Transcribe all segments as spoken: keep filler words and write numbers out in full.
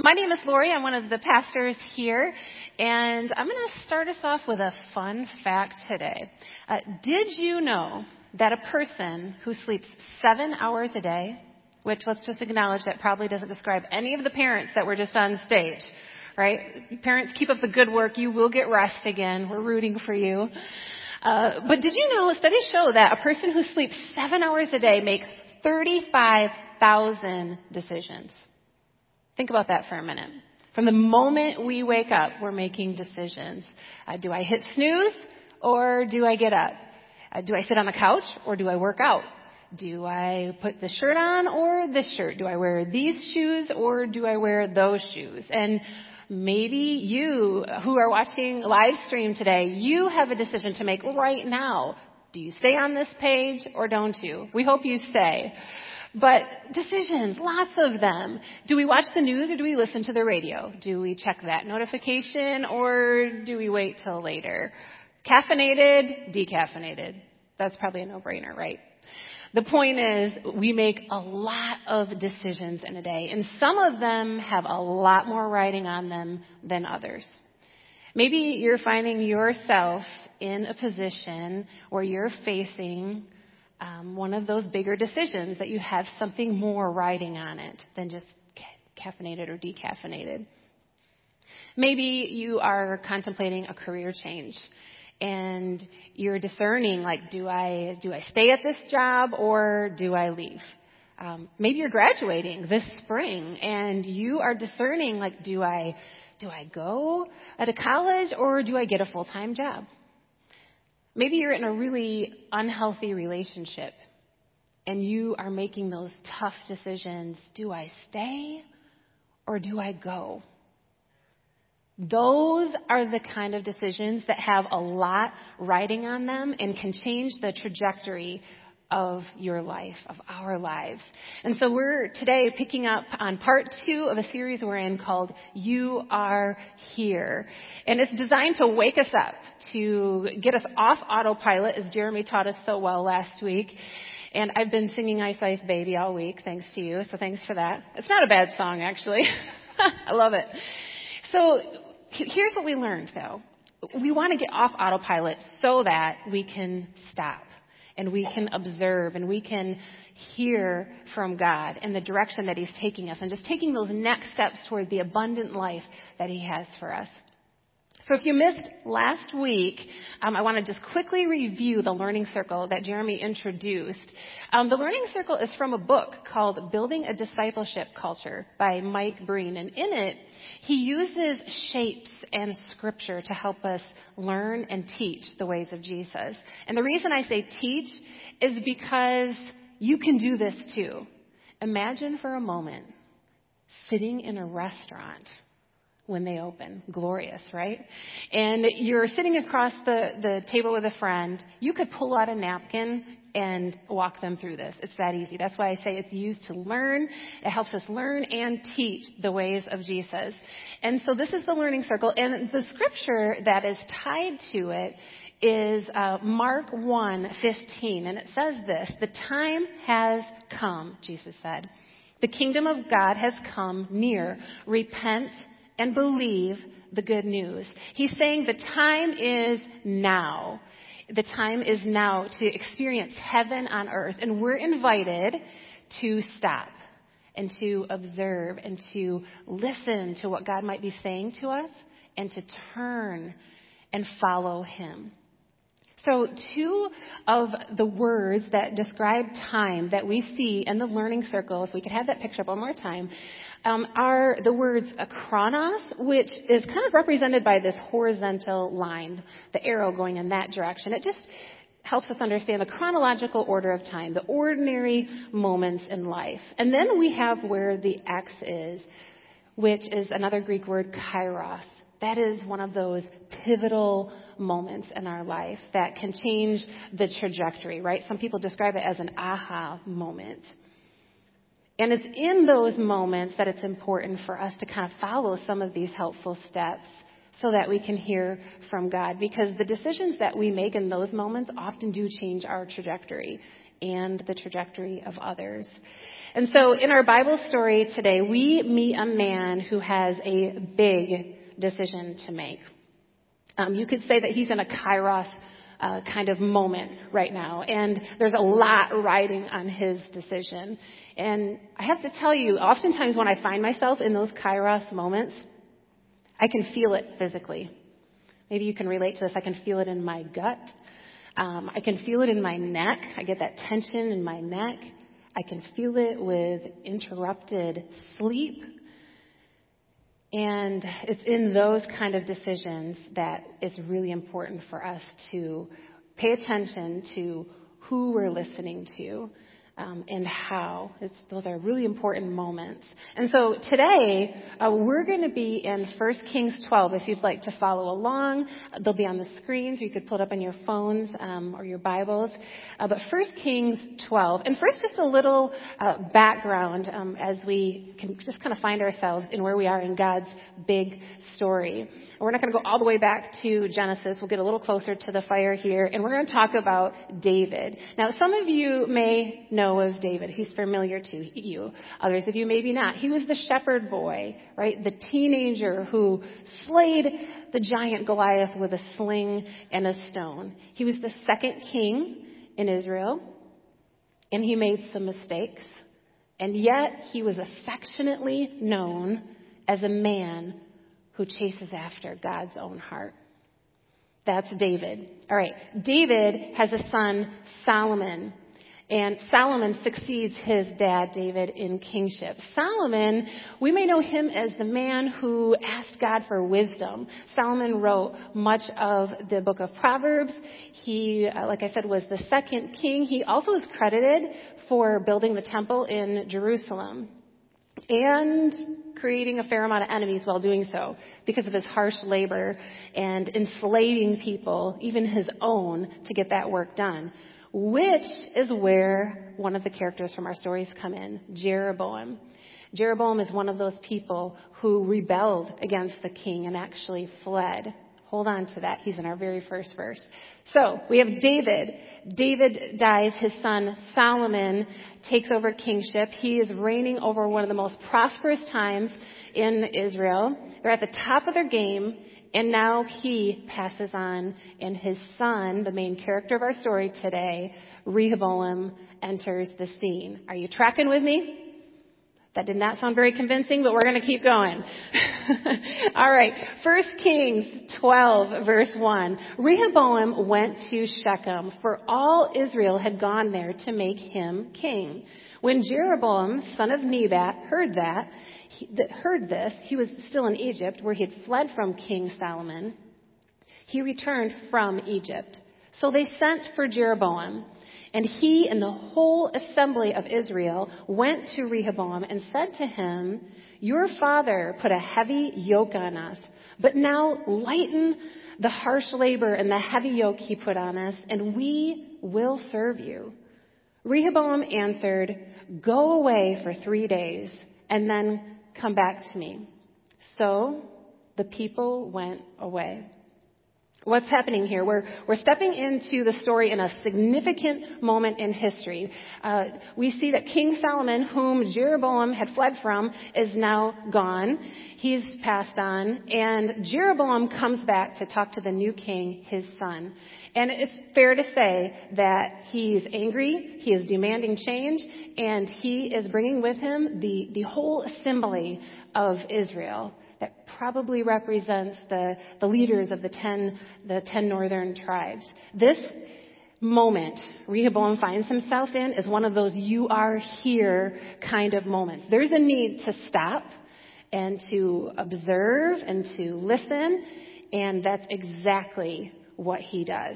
My name is Lori. I'm one of the pastors here, and I'm going to start us off with a fun fact today. Uh, did you know that a person who sleeps seven hours a day, which let's just acknowledge that probably doesn't describe any of the parents that were just on stage, right? Parents, keep up the good work. You will get rest again. We're rooting for you. Uh, but did you know studies show that a person who sleeps seven hours a day makes thirty-five thousand decisions? Think about that for a minute. From the moment we wake up, we're making decisions. Uh, do I hit snooze or do I get up? Uh, do I sit on the couch or do I work out? Do I put this shirt on or this shirt? Do I wear these shoes or do I wear those shoes? And maybe you who are watching live stream today, you have a decision to make right now. Do you stay on this page or don't you? We hope you stay. But decisions, lots of them. Do we watch the news or do we listen to the radio? Do we check that notification or do we wait till later? Caffeinated, decaffeinated. That's probably a no-brainer, right? The point is we make a lot of decisions in a day, and some of them have a lot more writing on them than others. Maybe you're finding yourself in a position where you're facing Um, one of those bigger decisions that you have something more riding on it than just ca- caffeinated or decaffeinated. Maybe you are contemplating a career change and you're discerning, like, do I do I stay at this job or do I leave? Um, maybe you're graduating this spring and you are discerning, like, do I do I go to college or do I get a full-time job? Maybe you're in a really unhealthy relationship and you are making those tough decisions. Do I stay or do I go? Those are the kind of decisions that have a lot riding on them and can change the trajectory of your life, of our lives. And so we're today picking up on part two of a series we're in called You Are Here. And it's designed to wake us up, to get us off autopilot, as Jeremy taught us so well last week. And I've been singing Ice Ice Baby all week, thanks to you, so thanks for that. It's not a bad song, actually. I love it. So here's what we learned, though. We want to get off autopilot so that we can stop. And we can observe and we can hear from God in the direction that He's taking us and just taking those next steps toward the abundant life that He has for us. So if you missed last week, um, I want to just quickly review the Learning Circle that Jeremy introduced. Um, the Learning Circle is from a book called Building a Discipleship Culture by Mike Breen. And in it, he uses shapes and scripture to help us learn and teach the ways of Jesus. And the reason I say teach is because you can do this too. Imagine for a moment sitting in a restaurant when they open. Glorious, right? And you're sitting across the, the table with a friend. You could pull out a napkin and walk them through this. It's that easy. That's why I say it's used to learn. It helps us learn and teach the ways of Jesus. And so this is the Learning Circle. And the scripture that is tied to it is uh, Mark one fifteen. And it says this: the time has come, Jesus said. The kingdom of God has come near. Repent and believe the good news. He's saying the time is now. The time is now to experience heaven on earth. And we're invited to stop and to observe and to listen to what God might be saying to us and to turn and follow Him. So two of the words that describe time that we see in the Learning Circle, if we could have that picture up one more time, um, are the words chronos, which is kind of represented by this horizontal line, the arrow going in that direction. It just helps us understand the chronological order of time, the ordinary moments in life. And then we have where the X is, which is another Greek word, kairos. That is one of those pivotal moments in our life that can change the trajectory, right? Some people describe it as an aha moment. And it's in those moments that it's important for us to kind of follow some of these helpful steps so that we can hear from God. Because the decisions that we make in those moments often do change our trajectory and the trajectory of others. And so in our Bible story today, we meet a man who has a big decision to make. Um, you could say that he's in a kairos uh, kind of moment right now, and there's a lot riding on his decision. And I have to tell you, oftentimes when I find myself in those kairos moments, I can feel it physically. Maybe you can relate to this. I can feel it in my gut. Um, I can feel it in my neck. I get that tension in my neck. I can feel it with interrupted sleep. And it's in those kind of decisions that it's really important for us to pay attention to who we're listening to um, and how. It's, those are really important moments. And so today, uh, we're going to be in First Kings twelve. If you'd like to follow along, they'll be on the screens, or you could pull it up on your phones um, or your Bibles. Uh, but First Kings twelve. And first, just a little uh, background um, as we can just kind of find ourselves in where we are in God's big story. We're not going to go all the way back to Genesis. We'll get a little closer to the fire here, and we're going to talk about David. Now, some of you may know of David. He's familiar to you. Others of you maybe not. He was the shepherd boy, right? The teenager who slayed the giant Goliath with a sling and a stone. He was the second king in Israel, and he made some mistakes. And yet, he was affectionately known as a man who chases after God's own heart. That's David. All right. David has a son, Solomon. And Solomon succeeds his dad, David, in kingship. Solomon, we may know him as the man who asked God for wisdom. Solomon wrote much of the book of Proverbs. He, uh, like I said, was the second king. He also is credited for building the temple in Jerusalem and creating a fair amount of enemies while doing so because of his harsh labor and enslaving people, even his own, to get that work done, which is where one of the characters from our stories come in, Jeroboam. Jeroboam is one of those people who rebelled against the king and actually fled. Hold on to that. He's in our very first verse. So we have David. David dies. His son Solomon takes over kingship. He is reigning over one of the most prosperous times in Israel. They're at the top of their game, and now he passes on, and his son, the main character of our story today, Rehoboam, enters the scene. Are you tracking with me? That did not sound very convincing, but we're going to keep going. All right. First Kings twelve, verse one. Rehoboam went to Shechem, for all Israel had gone there to make him king. When Jeroboam, son of Nebat, heard that, he, that heard this, he was still in Egypt, where he had fled from King Solomon. He returned from Egypt. So they sent for Jeroboam. And he and the whole assembly of Israel went to Rehoboam and said to him, "Your father put a heavy yoke on us, but now lighten the harsh labor and the heavy yoke he put on us, and we will serve you." Rehoboam answered, "Go away for three days and then come back to me." So the people went away. What's happening here? We're, we're stepping into the story in a significant moment in history. Uh, we see that King Solomon, whom Jeroboam had fled from, is now gone. He's passed on. And Jeroboam comes back to talk to the new king, his son. And it's fair to say that he's angry, he is demanding change, and he is bringing with him the, the whole assembly of Israel. That probably represents the, the leaders of the ten, the ten northern tribes. This moment Rehoboam finds himself in is one of those "you are here" kind of moments. There's a need to stop and to observe and to listen, and that's exactly what he does.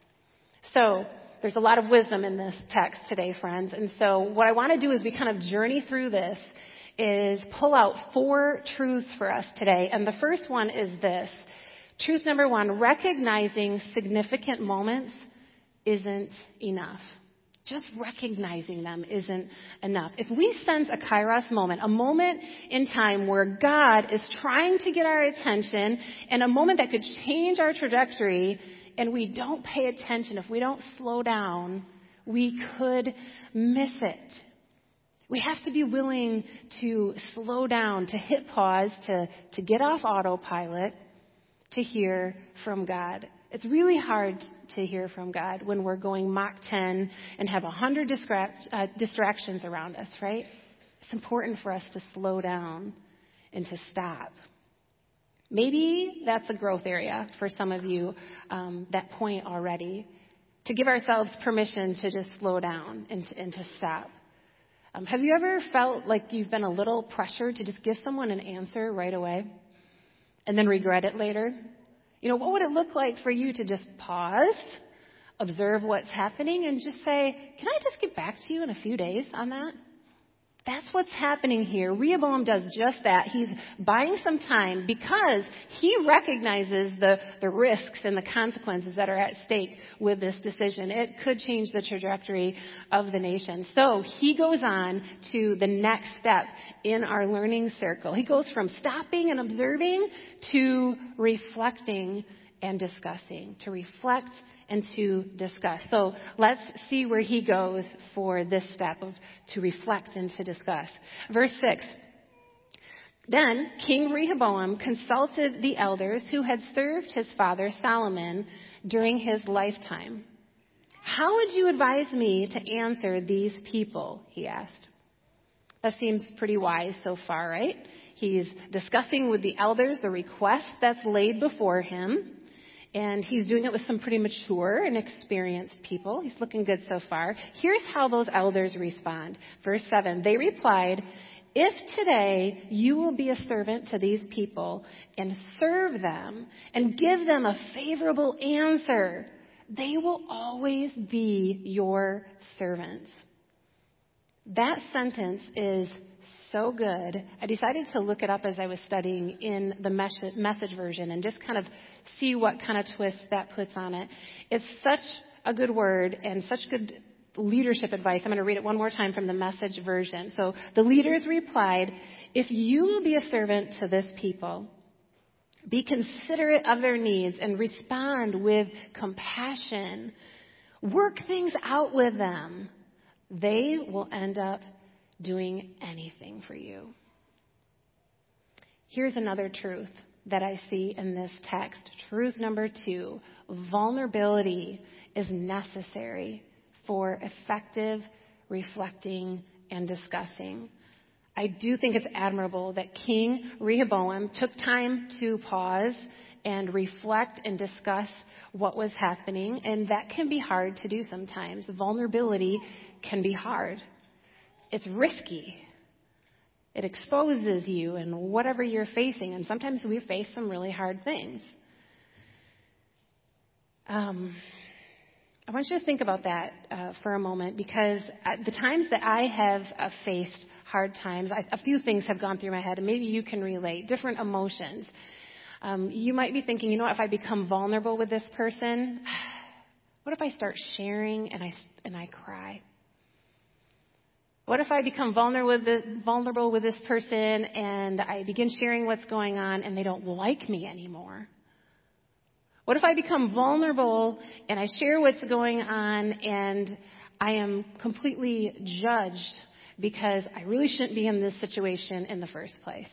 So there's a lot of wisdom in this text today, friends. And so what I want to do is we kind of journey through this is pull out four truths for us today. And the first one is this. Truth number one, recognizing significant moments isn't enough. Just recognizing them isn't enough. If we sense a kairos moment, a moment in time where God is trying to get our attention, and a moment that could change our trajectory, and we don't pay attention, if we don't slow down, we could miss it. We have to be willing to slow down, to hit pause, to, to get off autopilot, to hear from God. It's really hard to hear from God when we're going Mach ten and have a hundred distract, uh, distractions around us, right? It's important for us to slow down and to stop. Maybe that's a growth area for some of you, um, that point already, to give ourselves permission to just slow down and to, and to stop. Um, have you ever felt like you've been a little pressured to just give someone an answer right away and then regret it later? You know, what would it look like for you to just pause, observe what's happening, and just say, can I just get back to you in a few days on that? That's what's happening here. Rehoboam does just that. He's buying some time because he recognizes the, the risks and the consequences that are at stake with this decision. It could change the trajectory of the nation. So he goes on to the next step in our learning circle. He goes from stopping and observing to reflecting and discussing, to reflect and to discuss. So let's see where he goes for this step of to reflect and to discuss. Verse six. Then King Rehoboam consulted the elders who had served his father Solomon during his lifetime. How would you advise me to answer these people? He asked. That seems pretty wise so far, right? He's discussing with the elders the request that's laid before him. And he's doing it with some pretty mature and experienced people. He's looking good so far. Here's how those elders respond. Verse seven, they replied, if today you will be a servant to these people and serve them and give them a favorable answer, they will always be your servants. That sentence is so good. I decided to look it up as I was studying in the Message version and just kind of see what kind of twist that puts on it. It's such a good word and such good leadership advice. I'm going to read it one more time from the Message version. So the leaders replied, if you will be a servant to this people, be considerate of their needs and respond with compassion, work things out with them, they will end up doing anything for you. Here's another truth that I see in this text. Truth number two, vulnerability is necessary for effective reflecting and discussing. I do think it's admirable that King Rehoboam took time to pause and reflect and discuss what was happening, and that can be hard to do sometimes. Vulnerability can be hard. It's risky. It exposes you and whatever you're facing, and sometimes we face some really hard things. Um, I want you to think about that uh, for a moment, because at the times that I have uh, faced hard times, I, a few things have gone through my head, and maybe you can relate, different emotions. Um, you might be thinking, you know, if I become vulnerable with this person, what if I start sharing and I, and I cry? What if I become vulnerable with, the, vulnerable with this person and I begin sharing what's going on and they don't like me anymore? What if I become vulnerable and I share what's going on and I am completely judged because I really shouldn't be in this situation in the first place?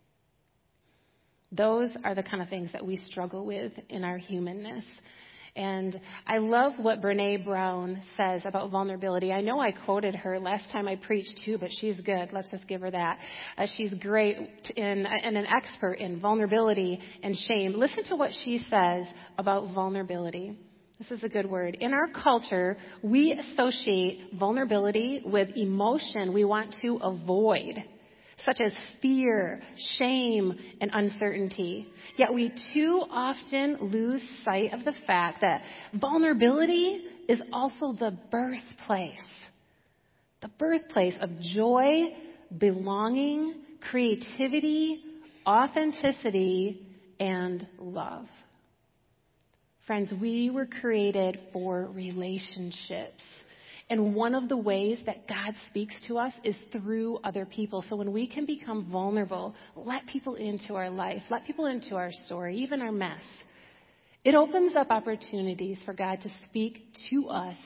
Those are the kind of things that we struggle with in our humanness. And I love what Brené Brown says about vulnerability. I know I quoted her last time I preached too, but she's good. Let's just give her that. Uh, she's great in, and an expert in vulnerability and shame. Listen to what she says about vulnerability. This is a good word. In our culture, we associate vulnerability with emotion we want to avoid, such as fear, shame, and uncertainty. Yet we too often lose sight of the fact that vulnerability is also the birthplace, the birthplace of joy, belonging, creativity, authenticity, and love. Friends, we were created for relationships. And one of the ways that God speaks to us is through other people. So when we can become vulnerable, let people into our life, let people into our story, even our mess, it opens up opportunities for God to speak to us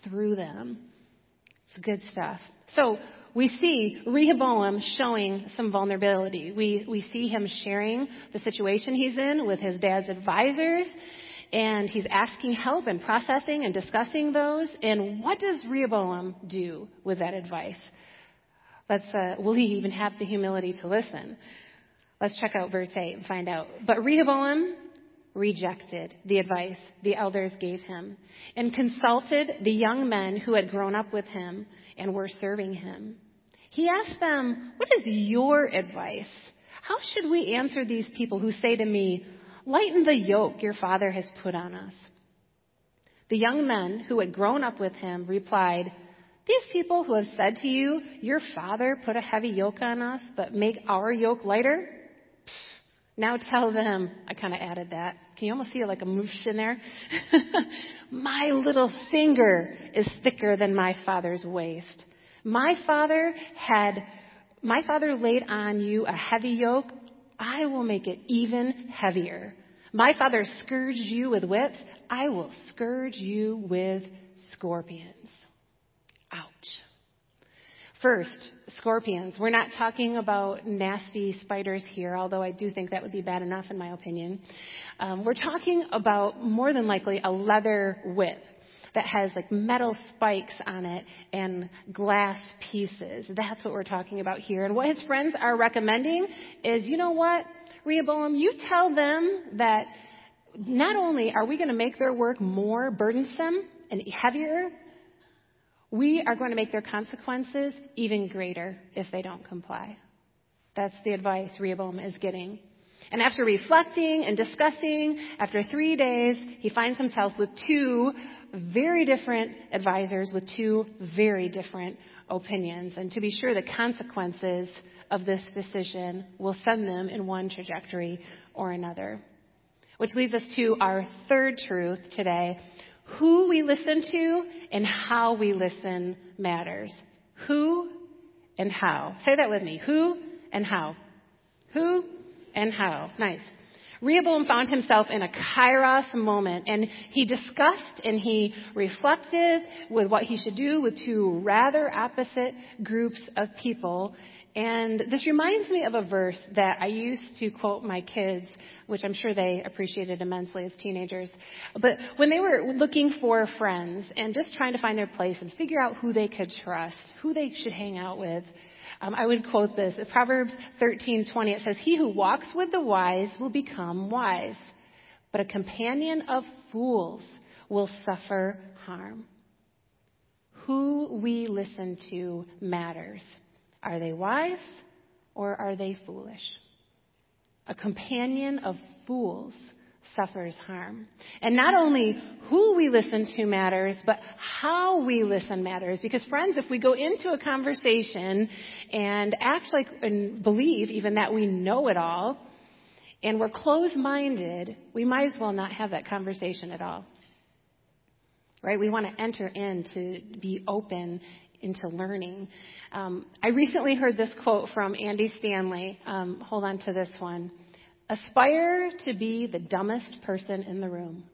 through them. It's good stuff. So we see Rehoboam showing some vulnerability. We, we see him sharing the situation he's in with his dad's advisors, and he's asking help and processing and discussing those. And what does Rehoboam do with that advice? Let's, uh, will he even have the humility to listen? Let's check out verse eight and find out. But Rehoboam rejected the advice the elders gave him and consulted the young men who had grown up with him and were serving him. He asked them, "What is your advice? How should we answer these people who say to me, 'Lighten the yoke your father has put on us'?" The young men who had grown up with him replied, "These people who have said to you, 'Your father put a heavy yoke on us, but make our yoke lighter'? Now tell them," I kind of added that. Can you almost see like a moosh in there? "My little finger is thicker than my father's waist. My father had, my father laid on you a heavy yoke. I will make it even heavier. My father scourged you with whips. I will scourge you with scorpions." Ouch. First, scorpions. We're not talking about nasty spiders here, although I do think that would be bad enough in my opinion. Um, we're talking about more than likely a leather whip that has like metal spikes on it and glass pieces. That's what we're talking about here. And what his friends are recommending is, you know what, Rehoboam, you tell them that not only are we going to make their work more burdensome and heavier, we are going to make their consequences even greater if they don't comply. That's the advice Rehoboam is getting. And after reflecting and discussing, after three days, he finds himself with two very different advisors with two very different opinions. And to be sure, the consequences of this decision will send them in one trajectory or another. Which leads us to our third truth today. Who we listen to and how we listen matters. Who and how. Say that with me. Who and how. Who and how. Nice. Rehoboam found himself in a kairos moment, and he discussed and he reflected with what he should do with two rather opposite groups of people. And this reminds me of a verse that I used to quote my kids, which I'm sure they appreciated immensely as teenagers. But when they were looking for friends and just trying to find their place and figure out who they could trust, who they should hang out with, um, I would quote this. Proverbs thirteen twenty, it says, "He who walks with the wise will become wise, but a companion of fools will suffer harm." Who we listen to matters. Are they wise or are they foolish? A companion of fools suffers harm. And not only who we listen to matters, but how we listen matters. Because friends, if we go into a conversation and act like and believe even that we know it all, and we're closed-minded, we might as well not have that conversation at all. Right? We want to enter in to be open into learning. Um, I recently heard this quote from Andy Stanley. Um, hold on to this one. "Aspire to be the dumbest person in the room."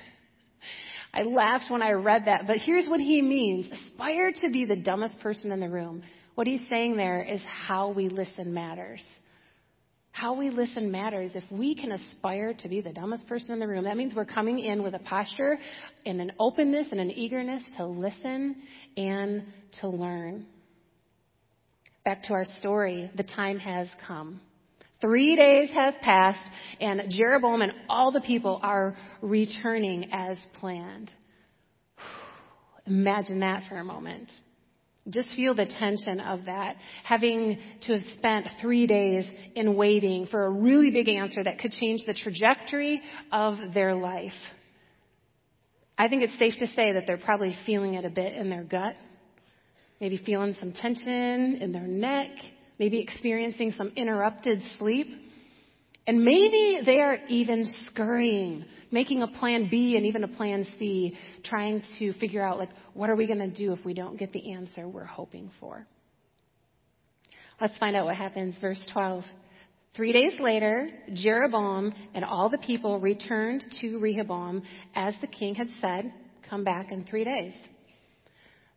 I laughed when I read that, but here's what he means. Aspire to be the dumbest person in the room. What he's saying there is how we listen matters. How we listen matters. If we can aspire to be the dumbest person in the room, that means we're coming in with a posture and an openness and an eagerness to listen and to learn. Back to our story, the time has come. Three days have passed, and Jeroboam and all the people are returning as planned. Imagine that for a moment. Just feel the tension of that, having to have spent three days in waiting for a really big answer that could change the trajectory of their life. I think it's safe to say that they're probably feeling it a bit in their gut, maybe feeling some tension in their neck, maybe experiencing some interrupted sleep. And maybe they are even scurrying, making a plan B and even a plan C, trying to figure out, like, what are we going to do if we don't get the answer we're hoping for? Let's find out what happens. Verse twelve. Three days later, Jeroboam and all the people returned to Rehoboam as the king had said, "Come back in three days."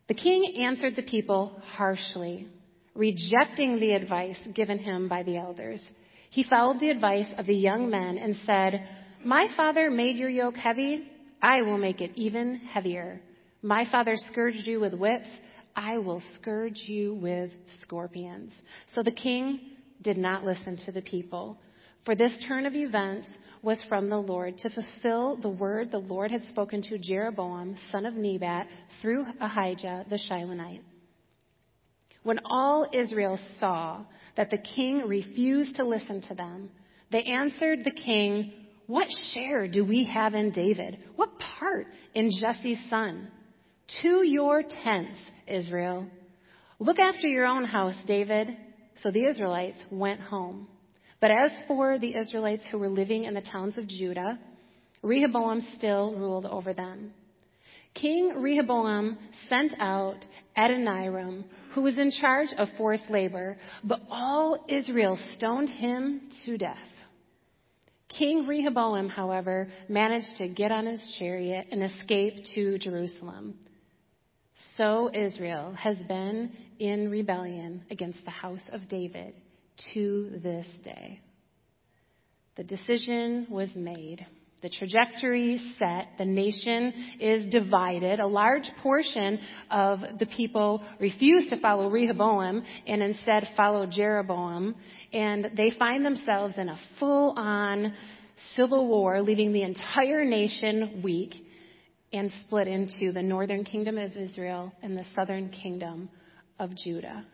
The king answered the people harshly, rejecting the advice given him by the elders. He followed the advice of the young men and said, "My father made your yoke heavy. I will make it even heavier. My father scourged you with whips. I will scourge you with scorpions." So the king did not listen to the people, for this turn of events was from the Lord to fulfill the word the Lord had spoken to Jeroboam, son of Nebat, through Ahijah the Shilonite. When all Israel saw that the king refused to listen to them, they answered the king, "What share do we have in David? What part in Jesse's son? To your tents, Israel. Look after your own house, David." So the Israelites went home. But as for the Israelites who were living in the towns of Judah, Rehoboam still ruled over them. King Rehoboam sent out Adoniram, who was in charge of forced labor, but all Israel stoned him to death. King Rehoboam, however, managed to get on his chariot and escape to Jerusalem. So Israel has been in rebellion against the house of David to this day. The decision was made. The trajectory set. The nation is divided. A large portion of the people refuse to follow Rehoboam and instead follow Jeroboam. And they find themselves in a full-on civil war, leaving the entire nation weak and split into the northern kingdom of Israel and the southern kingdom of Judah.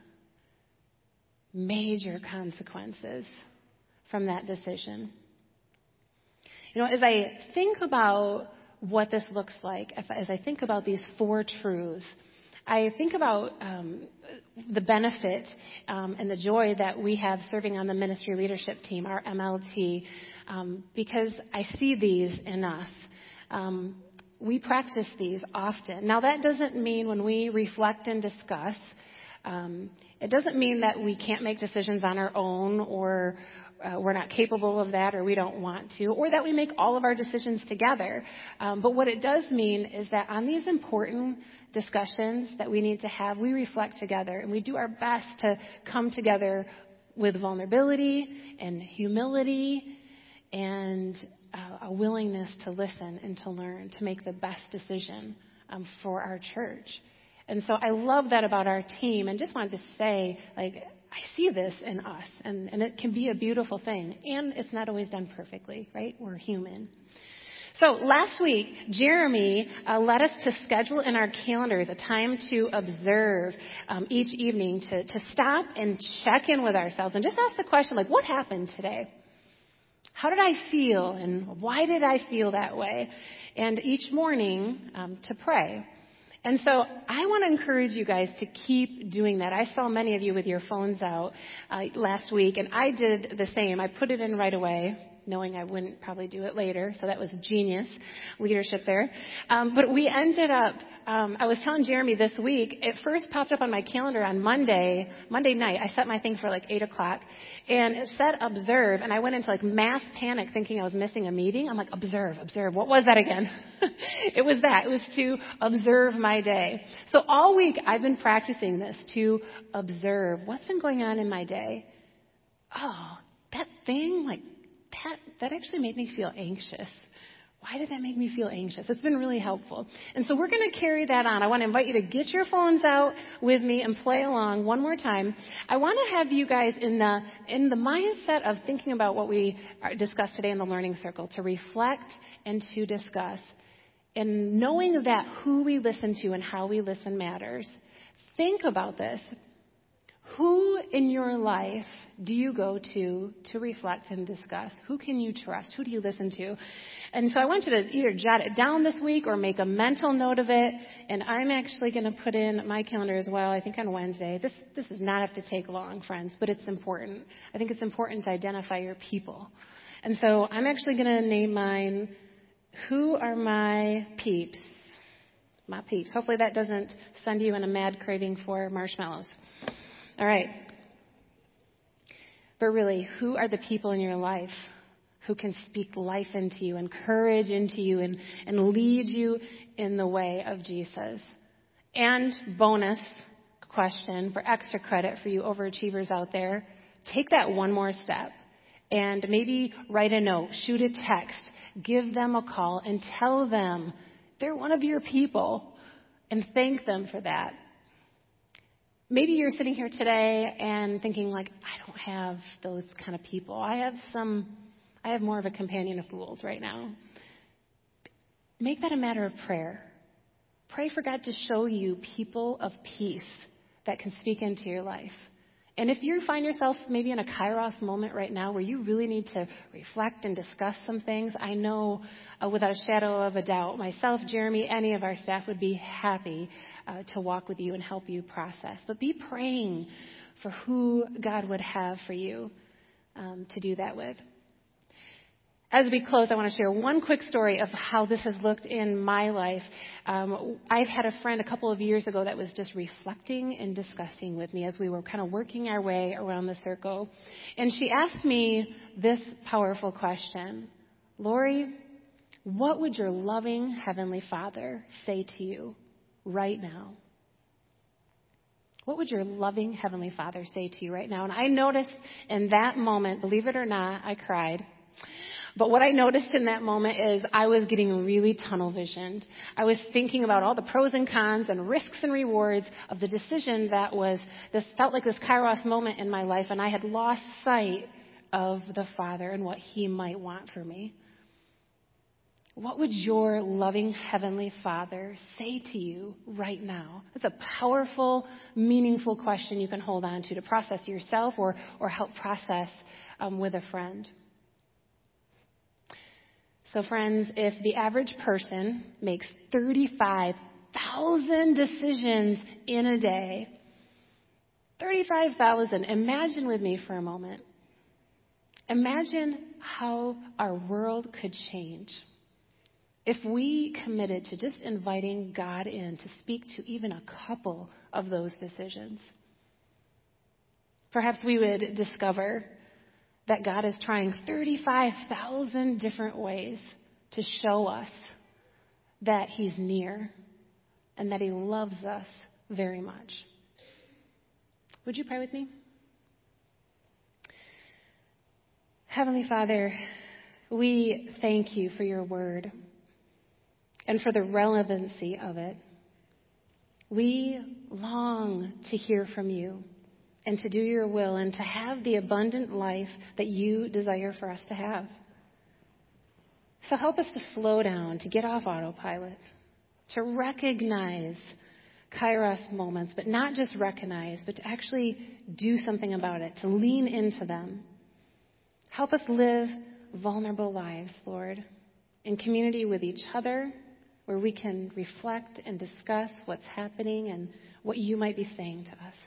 Major consequences from that decision. You know, as I think about what this looks like, as I think about these four truths, I think about um, the benefit um, and the joy that we have serving on the ministry leadership team, our M L T, um, because I see these in us. Um, we practice these often. Now, that doesn't mean when we reflect and discuss, um, it doesn't mean that we can't make decisions on our own, or uh, we're not capable of that, or we don't want to, or that we make all of our decisions together. Um, but what it does mean is that on these important discussions that we need to have, we reflect together, and we do our best to come together with vulnerability and humility and uh, a willingness to listen and to learn, to make the best decision um, for our church. And so I love that about our team, and just wanted to say, like, I see this in us, and, and it can be a beautiful thing. And it's not always done perfectly, right? We're human. So last week, Jeremy uh, led us to schedule in our calendars a time to observe um, each evening, to, to stop and check in with ourselves and just ask the question, like, what happened today? How did I feel, and why did I feel that way? And each morning um, to pray. And so I want to encourage you guys to keep doing that. I saw many of you with your phones out uh, last week, and I did the same. I put it in right away, knowing I wouldn't probably do it later. So that was genius leadership there. Um, but we ended up, um, I was telling Jeremy this week, it first popped up on my calendar on Monday, Monday night. I set my thing for like eight o'clock, and it said observe, and I went into like mass panic thinking I was missing a meeting. I'm like, observe, observe. What was that again? It was that. It was to observe my day. So all week I've been practicing this, to observe what's been going on in my day. Oh, that thing, like, That, that actually made me feel anxious. Why did that make me feel anxious? It's been really helpful. And so we're going to carry that on. I want to invite you to get your phones out with me and play along one more time. I want to have you guys in the in the mindset of thinking about what we discussed today in the Learning Circle, to reflect and to discuss. And knowing that who we listen to and how we listen matters. Think about this. Who in your life do you go to to reflect and discuss? Who can you trust? Who do you listen to? And so I want you to either jot it down this week or make a mental note of it. And I'm actually going to put in my calendar as well, I think on Wednesday. This this does not have to take long, friends, but it's important. I think it's important to identify your people. And so I'm actually going to name mine, who are my peeps? My peeps. Hopefully that doesn't send you in a mad craving for marshmallows. All right. But really, who are the people in your life who can speak life into you, encourage into you, and, and lead you in the way of Jesus? And bonus question for extra credit for you overachievers out there, take that one more step and maybe write a note, shoot a text, give them a call and tell them they're one of your people and thank them for that. Maybe you're sitting here today and thinking like, I don't have those kind of people. I have some, I have more of a companion of fools right now. Make that a matter of prayer. Pray for God to show you people of peace that can speak into your life. And if you find yourself maybe in a kairos moment right now where you really need to reflect and discuss some things, I know uh, without a shadow of a doubt, myself, Jeremy, any of our staff would be happy uh, to walk with you and help you process. But be praying for who God would have for you um, to do that with. As we close, I want to share one quick story of how this has looked in my life. Um, I've had a friend a couple of years ago that was just reflecting and discussing with me as we were kind of working our way around the circle. And she asked me this powerful question. Lori, what would your loving Heavenly Father say to you right now? What would your loving Heavenly Father say to you right now? And I noticed in that moment, believe it or not, I cried. But what I noticed in that moment is I was getting really tunnel visioned. I was thinking about all the pros and cons and risks and rewards of the decision that was, this felt like this kairos moment in my life, and I had lost sight of the Father and what He might want for me. What would your loving Heavenly Father say to you right now? That's a powerful, meaningful question you can hold on to to process yourself or, or help process um, with a friend. So friends, if the average person makes thirty-five thousand decisions in a day, thirty-five thousand, imagine with me for a moment. Imagine how our world could change if we committed to just inviting God in to speak to even a couple of those decisions. Perhaps we would discover that God is trying thirty-five thousand different ways to show us that He's near and that He loves us very much. Would you pray with me? Heavenly Father, we thank You for Your word and for the relevancy of it. We long to hear from You and to do Your will and to have the abundant life that You desire for us to have. So help us to slow down, to get off autopilot, to recognize kairos moments, but not just recognize, but to actually do something about it, to lean into them. Help us live vulnerable lives, Lord, in community with each other, where we can reflect and discuss what's happening and what You might be saying to us.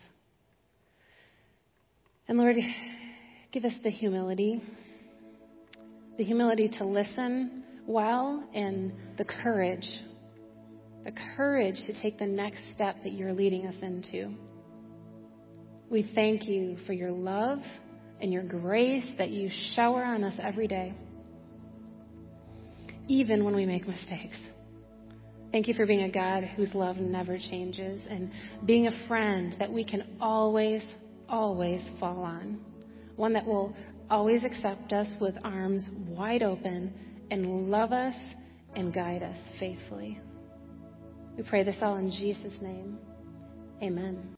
And Lord, give us the humility, the humility to listen well and the courage, the courage to take the next step that You're leading us into. We thank You for Your love and Your grace that You shower on us every day, even when we make mistakes. Thank You for being a God whose love never changes and being a friend that we can always always fall on, one that will always accept us with arms wide open and love us and guide us faithfully. We pray this all in Jesus' name. Amen.